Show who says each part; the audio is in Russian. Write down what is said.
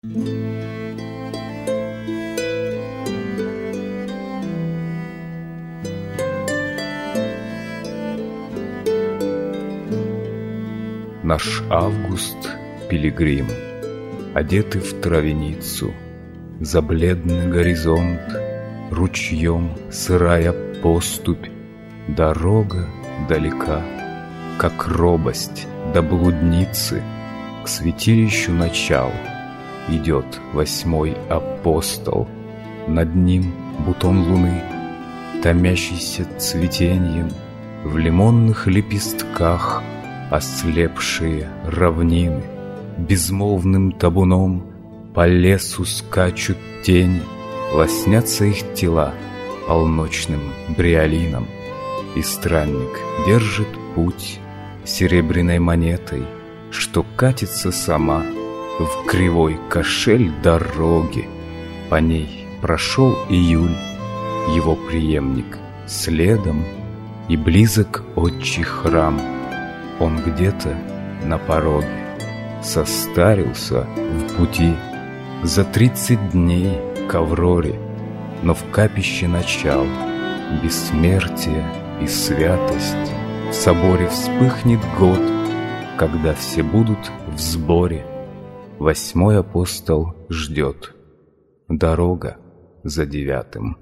Speaker 1: Наш Август пилигрим, одетый в травяницу, за бледный горизонт, ручьем сырая поступь, дорога далека, как робость до блудницы. К святилищу начал идет 8-й апостол, над ним бутон луны, томящийся цветеньем, в лимонных лепестках ослепшие равнины. Безмолвным табуном по лесу скачут тени, лоснятся их тела полночным бриолином. И странник держит путь серебряной монетой, что катится сама в кривой кошель дороги. По ней прошел июль, его преемник следом, и близок отчий храм. Он где-то на пороге состарился в пути за 30 дней к Авроре, но в капище начал бессмертие и святость. В соборе вспыхнет год, когда все будут в сборе. 8-й апостол ждет, дорога за 9-м.